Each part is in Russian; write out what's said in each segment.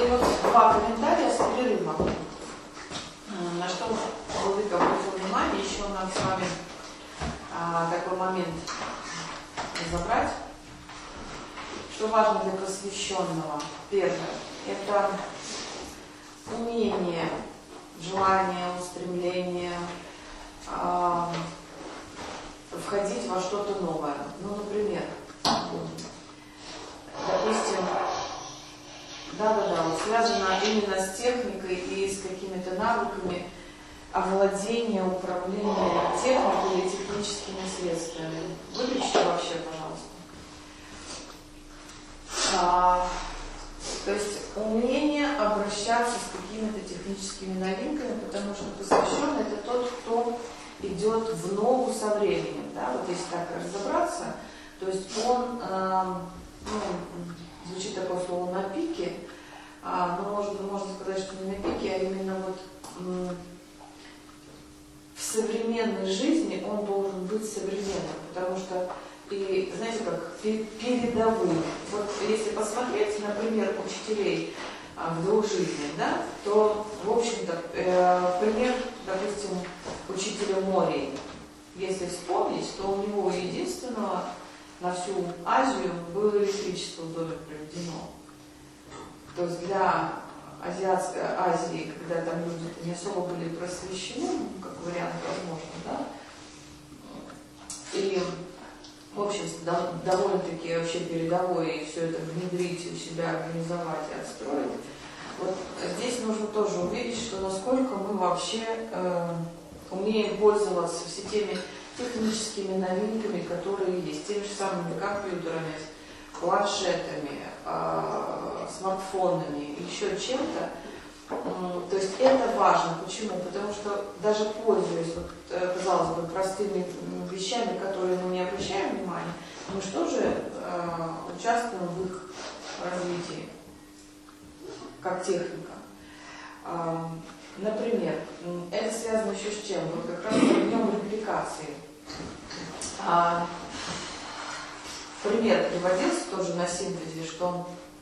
И вот два комментария с перерыва. На что Владыка обратил внимание, еще надо с вами такой момент разобрать. Что важно для просвещенного? Первое – это умение, желание, устремление входить во что-то новое. Ну, например, допустим, вот связано именно с техникой и с какими-то навыками овладения, управления техникой и техническими средствами. Выключите вообще, пожалуйста. То есть умение обращаться с какими-то техническими новинками, потому что посвященный — это тот, кто идет в ногу со временем. Да? Вот если так разобраться, то есть он, звучит такое слово «на пике», но можно сказать, что не на пике, а именно вот в современной жизни он должен быть современным, потому что, и знаете, как передовым. Вот если посмотреть, например, учителей в двух жизнях, да, то, в общем-то, пример, допустим, учителя Мори, если вспомнить, то у него единственного на всю Азию было электричество в доме проведено. То есть для Азиатской Азии, когда там люди не особо были просвещены, как вариант возможно, да, и, в общем-то, довольно-таки вообще передовое все это внедрить у себя, организовать и отстроить. Вот здесь нужно тоже увидеть, что насколько мы вообще умеем пользоваться все теми техническими новинками, которые есть, теми же самыми компьютерами, планшетами, смартфонами, еще чем-то. То есть это важно. Почему? Потому что даже пользуясь, вот, казалось бы, простыми вещами, которые мы не обращаем внимания, мы же тоже участвуем в их развитии, как техника. Например, это связано еще с чем? Вот как раз днем репликации. Пример приводился тоже на синтезе, что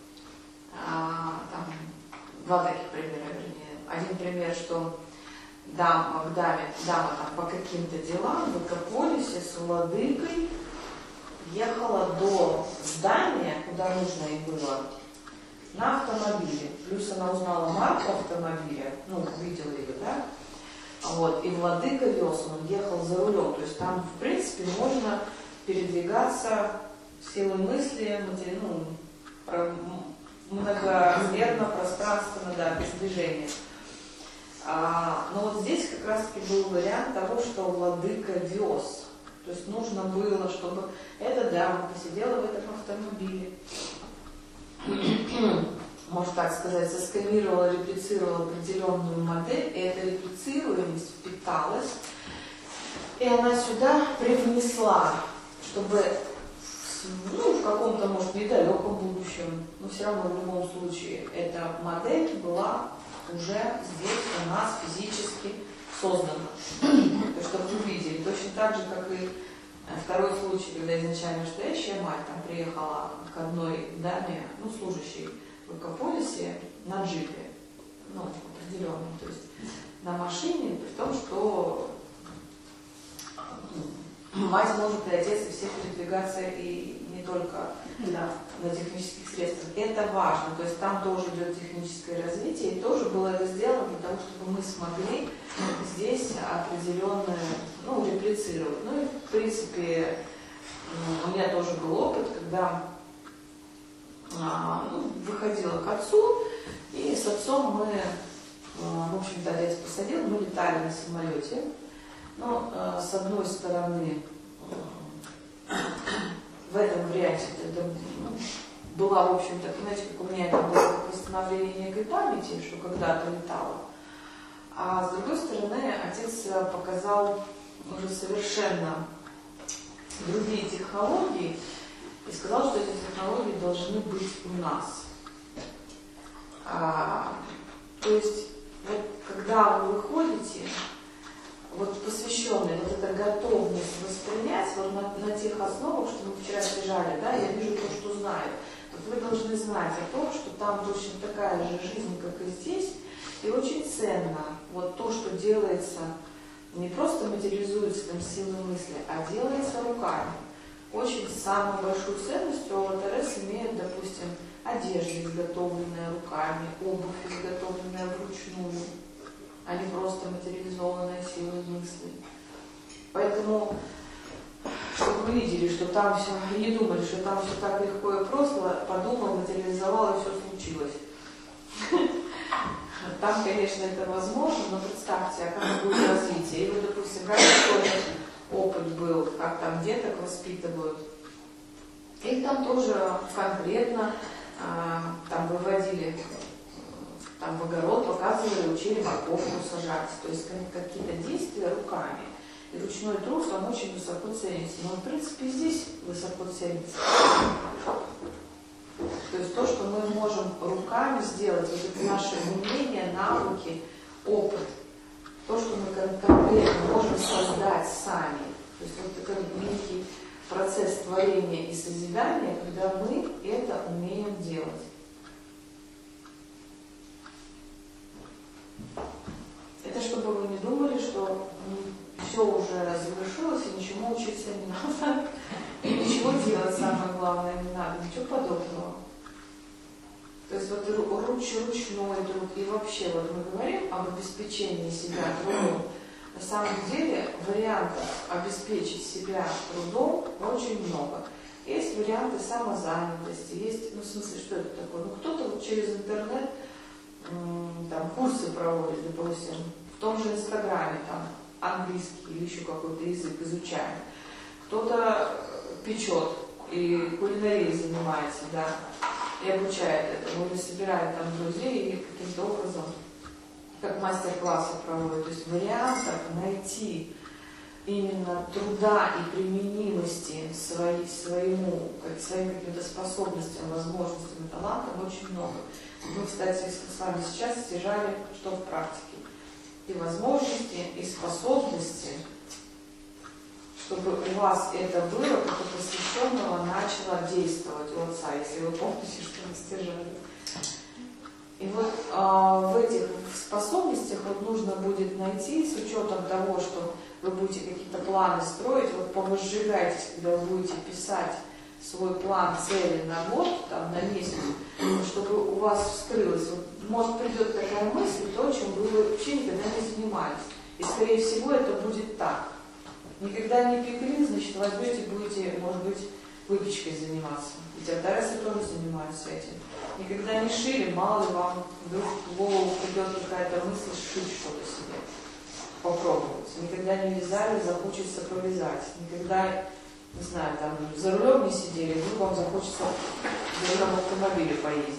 там два таких примера, вернее. Один пример, что дама там по каким-то делам в Экополисе с владыкой ехала до здания, куда нужно ей было, на автомобиле. Плюс она узнала марку автомобиля, видела ее, да? Вот, и владыка вез, он ехал за рулем. То есть там, в принципе, можно передвигаться силой мысли, многоразмерно, пространственно, да, без движения. Но вот здесь как раз-таки был вариант того, что владыка вез. То есть нужно было, чтобы эта дама посидела в этом автомобиле, можно так сказать, засканировала, реплицировала определенную модель, и эта реплицируемость впиталась, и она сюда привнесла, чтобы в каком-то, может, недалеком будущем, но все равно в любом случае эта модель была уже здесь у нас физически создана. Чтобы вы видели, точно так же, как и второй случай, когда изначально настоящая мать там приехала к одной даме, служащей в Экополисе на джипе, определенном, то есть на машине, при том, что мать может переодеться, всех передвигаться и не только на технических средствах. Это важно, то есть там тоже идет техническое развитие, и тоже было это сделано для того, чтобы мы смогли здесь определенное, реплицировать. И в принципе, у меня тоже был опыт, когда выходила к отцу, и с отцом мы, в общем-то, отец посадил, мы летали на самолете. Но с одной стороны, в этом варианте это была, в общем-то, знаете, как у меня это было как восстановление некой памяти, что когда-то летала. А с другой стороны, отец показал уже совершенно другие технологии и сказал, что эти технологии должны быть у нас. То есть, вот, когда вы выходите, вот посвященные, вот эта готовность воспринять вот на тех основах, что мы вчера лежали, да, я вижу то, что знаю. Вот вы должны должны знать о том, что там точно такая же жизнь, как и здесь, и очень ценно вот то, что делается, не просто материализуется там силой мысли, а делается руками. Очень самую большую ценность у АватарС имеет, допустим, одежда, изготовленная руками, обувь, изготовленная вручную, а не просто материализованная силой мысли. Поэтому, чтобы вы видели, что там все, и не думали, что там все так легко и просто, подумал, материализовал, и все случилось. Там, конечно, это возможно, но представьте, а как будет развитие. И вы, допустим, как тоже опыт был, как там деток воспитывают. Их там тоже конкретно там выводили там в огород, показывали, учили морковку сажать. То есть какие-то действия руками. И ручной труд там очень высоко ценится. Но, в принципе, здесь высоко ценится. То есть то, что мы можем руками сделать, вот это наши умения, навыки, опыт, то, что мы конкретно можем создать сами. То есть вот такой некий процесс творения и созидания, когда мы это умеем делать. Это чтобы вы не думали, что все уже завершилось и ничему учиться не надо. И ничего делать, самое главное, не надо, ничего подобного. То есть вот ручной труд и вообще вот мы говорим об обеспечении себя трудом. На самом деле вариантов обеспечить себя трудом очень много. Есть варианты самозанятости, есть, ну в смысле, что это такое? Ну кто-то вот через интернет там курсы проводит, допустим, в том же Инстаграме, там английский или еще какой-то язык изучает. Кто-то печет и кулинарией занимается, да, и обучает этому, или собирает там друзей и каким-то образом, как мастер-классы проводит. То есть вариантов найти именно труда и применимости своим каким-то способностям, возможностям и талантам очень много. Мы, кстати, с вами сейчас стяжали, что в практике. И возможности, и способности, чтобы у вас это было, как у посвященного начало действовать у Отца, если вы помните, что мы стяжали. И вот в этих способностях вот нужно будет найти, с учетом того, что вы будете какие-то планы строить, вот повозжигайтесь, когда вы будете писать свой план цели на год, там, на месяц, чтобы у вас вскрылось. Вот, может, придет такая мысль, то, чем вы вообще никогда не занимались. И, скорее всего, это будет так. Никогда не пекли, значит, возьмете, будете, может быть, выпечкой заниматься. Ведь АватарС тоже занимаются этим. Никогда не шили, мало ли вам вдруг в голову придет какая-то мысль сшить что-то себе. Попробовать. Никогда не вязали, захочется повязать. Никогда, не знаю, там за рулем не сидели, вдруг вам захочется в другом автомобиле поездить.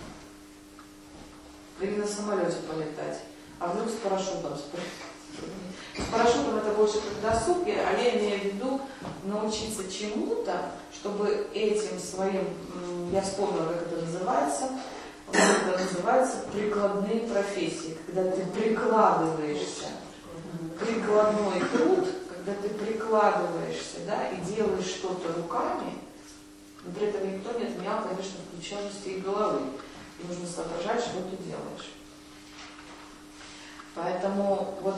Или на самолете полетать. А вдруг с парашютом спрыгнуть. С парашютом это больше как досуг, а я имею в виду научиться чему-то, чтобы этим своим, я вспомнила, как это называется, прикладные профессии, когда ты прикладываешься, прикладной труд, когда ты прикладываешься, да, и делаешь что-то руками, но при этом никто не отменял, конечно, включенности и головы. И нужно соображать, что ты делаешь. Поэтому вот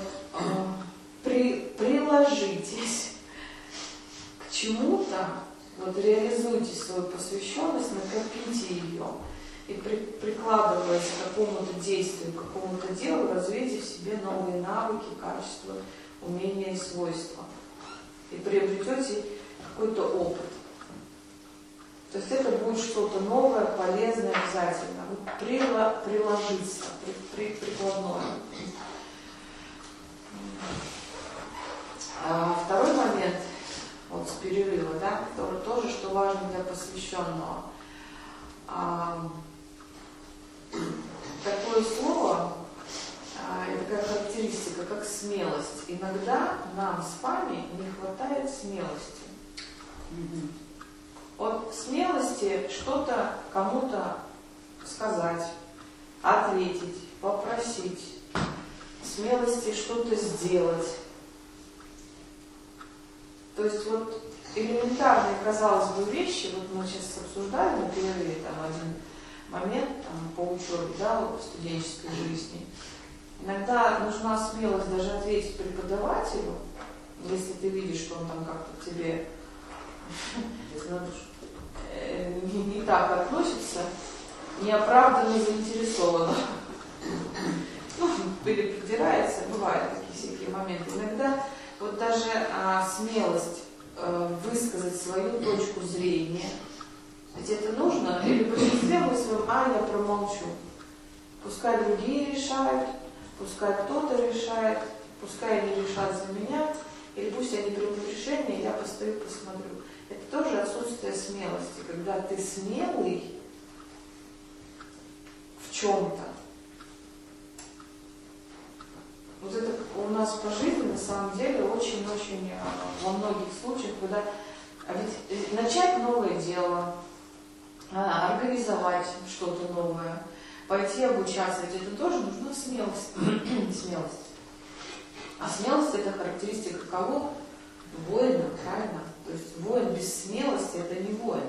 приложитесь к чему-то, вот реализуйте свою посвященность, накопите ее и прикладываясь к какому-то действию, к какому-то делу, развейте в себе новые навыки, качества, умения и свойства. И приобретете какой-то опыт. То есть это будет что-то новое, полезное обязательно. Приложиться, прикладное. Второй момент, вот с перерыва, да, который тоже, что важно для посвященного. Такое слово, такая характеристика, как смелость. Иногда нам с вами не хватает смелости. От смелости что-то кому-то сказать, ответить, попросить, смелости что-то сделать. То есть вот элементарные, казалось бы, вещи, вот мы сейчас обсуждали на перерыве там один момент там, по учебе, да, вот, в студенческой жизни. Иногда нужна смелость даже ответить преподавателю, если ты видишь, что он там как-то к тебе не так относится, неоправданно заинтересованно. Или придирается, бывают такие всякие моменты. Иногда вот даже смелость высказать свою точку зрения, ведь это нужно, или в большинстве мы с вами, я промолчу. Пускай другие решают, пускай кто-то решает, пускай они решат за меня, или пусть они примут решение, я постою, посмотрю. Это тоже отсутствие смелости, когда ты смелый в чем-то. Вот это у нас по жизни на самом деле очень-очень во многих случаях, когда ведь начать новое дело, организовать что-то новое, пойти обучаться, ведь это тоже нужна смелость. Смелость. А смелость — это характеристика кого? Воина, правильно? То есть воин без смелости — это не воин.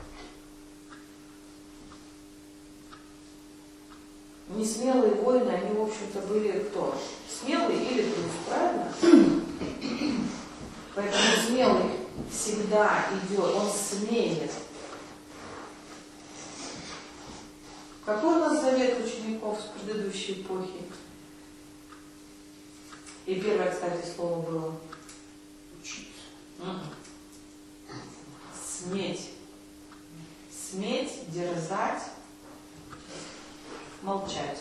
Несмелые воины, они, в общем-то, были кто? Смелый или трус, правильно? Поэтому смелый всегда идет, он смеет. Какой у нас завет учеников с предыдущей эпохи? И первое, кстати, слово было учиться. Сметь. Сметь, дерзать, молчать.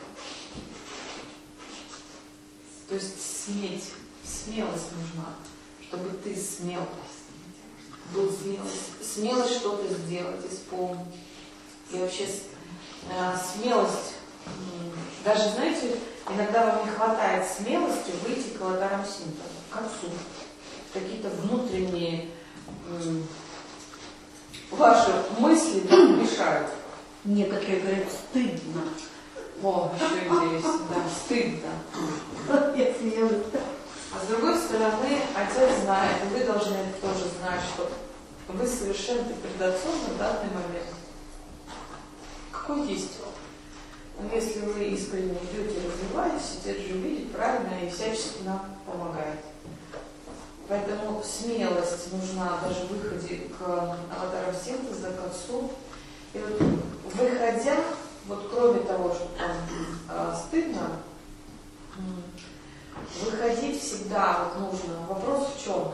То есть сметь, смелость нужна, чтобы ты смел был смелость что-то сделать, исполнить. И вообще смелость, даже, знаете, иногда вам не хватает смелости выйти к аватарам синтеза, к отцу. Какие-то внутренние ваши мысли мешают. Некоторые говорят, стыдно. О, еще интересно, да, стыдно. Я смеюсь. А с другой стороны, отец знает, и вы должны тоже знать, что вы совершенны перед отцом на данный момент. Какой есть он? Если вы искренне идете, развиваетесь, отец же видит правильно и всячески нам помогает. Поэтому смелость нужна даже в выходе к аватарам синтеза, к отцу. И вот выходя, вот кроме того, что там стыдно, выходить всегда вот нужно. Вопрос в чем?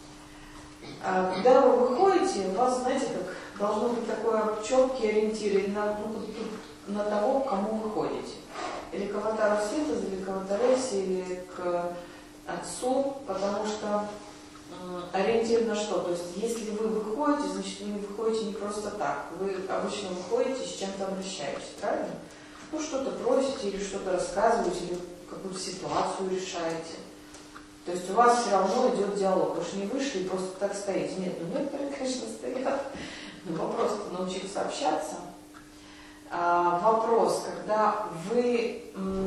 Когда вы выходите, у вас, знаете, как должно быть такое четкий ориентир на того, к кому вы ходите. Или к аватару синтеза, или к аватаресе, или к отцу, потому что ориентир на что? То есть, если вы выходите, значит, вы не выходите не просто так. Вы обычно выходите, с чем-то обращаетесь, правильно? Ну, что-то просите, или что-то рассказываете, или какую-то ситуацию решаете. То есть у вас все равно идет диалог. Вы же не вышли и просто так стоите. Нет, ну некоторые, конечно, стоят. Но просто научиться общаться. Вопрос, когда вы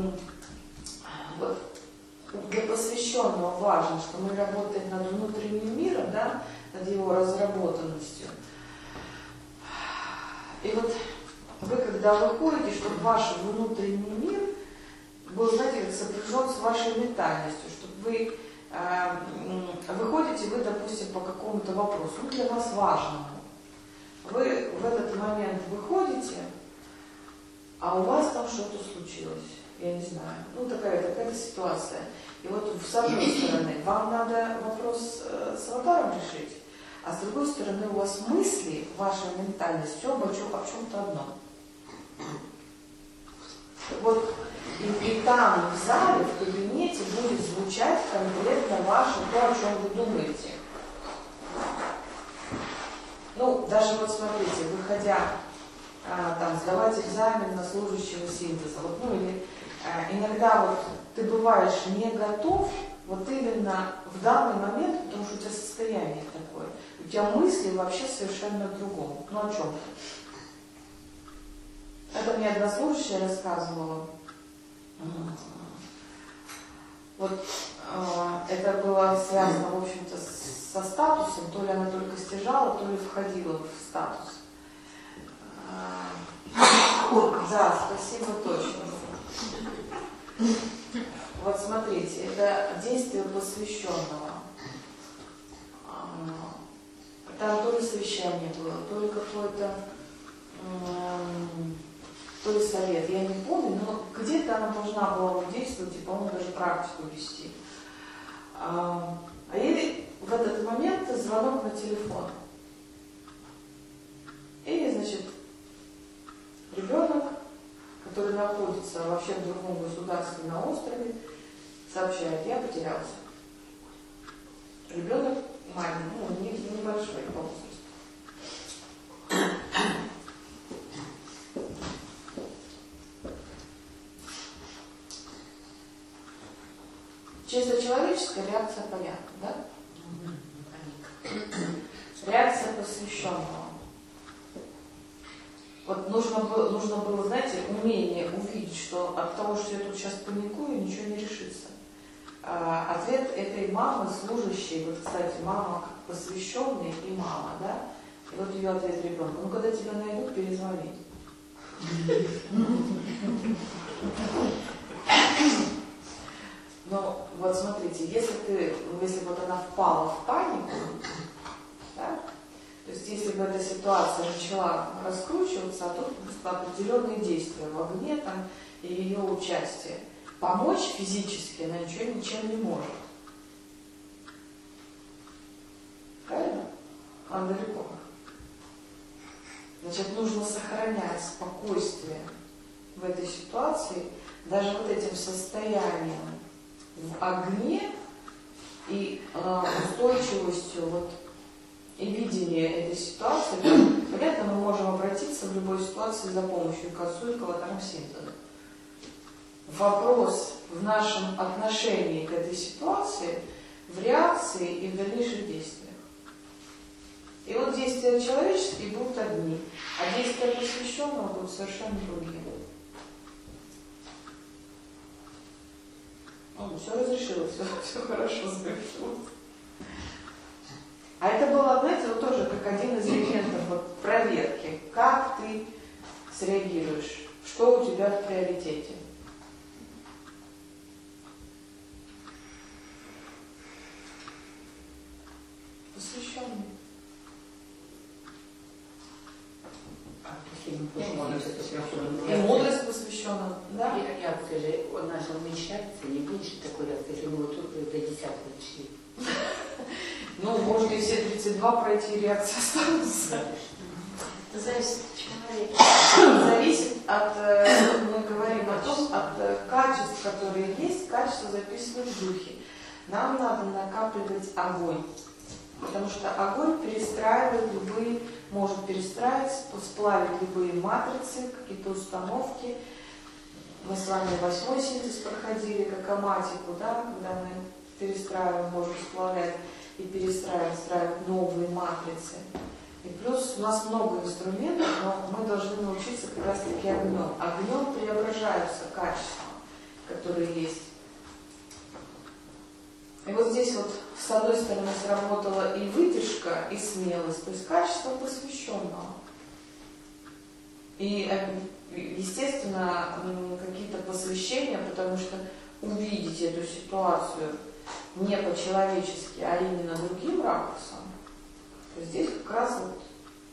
для посвященного важно, что мы работаем над внутренним миром, да, над его разработанностью. И вот вы, когда выходите, чтобы ваш внутренний мир был, знаете, как сопряжен с вашей ментальностью, чтобы вы выходите, вы, допустим, по какому-то вопросу, ну, для вас важному. Вы в этот момент выходите, а у вас там что-то случилось. Я не знаю. Ну, такая-то ситуация. И вот с одной стороны, вам надо вопрос с аватаром решить, а с другой стороны, у вас мысли, ваша ментальность, все об чем-то одном. Вот и там, в зале, в кабинете будет звучать конкретно ваше то, о чем вы думаете. Ну, даже вот смотрите, выходя там, сдавать экзамен на служащего синтеза, вот, ну или иногда вот ты бываешь не готов, вот именно в данный момент, потому что у тебя состояние такое, у тебя мысли вообще совершенно другом. Ну о чем? Это мне одна служащая рассказывала. Вот это было связано, в общем-то, с со статусом, то ли она только стяжала, то ли входила в статус. Да, спасибо, точно. Вот смотрите, это действие посвященного. Там то ли совещание было, то ли какой-то, то ли совет, я не помню, но где-то она должна была действовать и, по-моему, даже практику вести. А ей в этот момент звонок на телефон. И, значит, ребенок, который находится вообще в другом государстве на острове, сообщает: я потерялся. Ребенок маленький, ну, небольшой по возрасту. Чисто человеческая реакция понятна, да? Реакция посвященного. Вот нужно было, знаете, умение увидеть, что от того, что я тут сейчас паникую, ничего не решится. Ответ этой мамы, служащей, вот, кстати, мама как посвященная и мама, да? И вот ее ответ ребенку: ну, когда тебя найдут, перезвони. Но вот смотрите, если вот она впала в панику, да? То есть если бы эта ситуация начала раскручиваться, а тут определенные действия в огне там, и ее участие. Помочь физически она ничем не может. Правильно? Она далеко. Значит, нужно сохранять спокойствие в этой ситуации, даже вот этим состоянием в огне и устойчивостью вот, и видение этой ситуации. Понятно, мы можем обратиться в любой ситуации за помощью к отцу и к аватарам синтеза. Вопрос в нашем отношении к этой ситуации, в реакции и в дальнейших действиях. И вот действия человеческие будут одни, а действия посвященного будут совершенно другие. Все разрешилось, все хорошо завершилось. А это было, знаете, вот тоже как один из элементов вот, проверки. Как ты среагируешь? Что у тебя в приоритете? Посвященный. И мудрость посвящена, да? Реакция же, она же уменьшается, не меньше такой реакции, если мы вот тут до 10-го дошли. Ну, можно и все 32 пройти, реакция останется. Это зависит от человека. Зависит от, мы говорим о том, от качеств, которые есть, качества записаны в духе. Нам надо накапливать огонь. Потому что огонь перестраивает любые, может перестраивать, сплавить любые матрицы, какие-то установки. Мы с вами 8-й синтез проходили, как аматику, да, когда мы перестраиваем, можем сплавлять и перестраивать новые матрицы. И плюс у нас много инструментов, но мы должны научиться как раз таки огнем. Огнем преображаются качества, которые есть. И вот здесь вот с одной стороны сработала и выдержка, и смелость, то есть качество посвященного. И, естественно, какие-то посвящения, потому что увидеть эту ситуацию не по-человечески, а именно другим ракурсом, то здесь как раз вот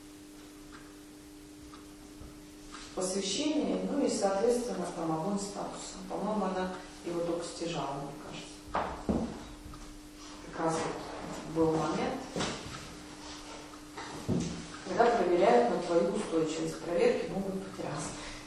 посвящение, ну и, соответственно, там огонь статуса. По-моему, она его только стяжала, мне кажется. Как раз вот был момент, когда проверяют на твою устойчивость. Проверки могут быть разные.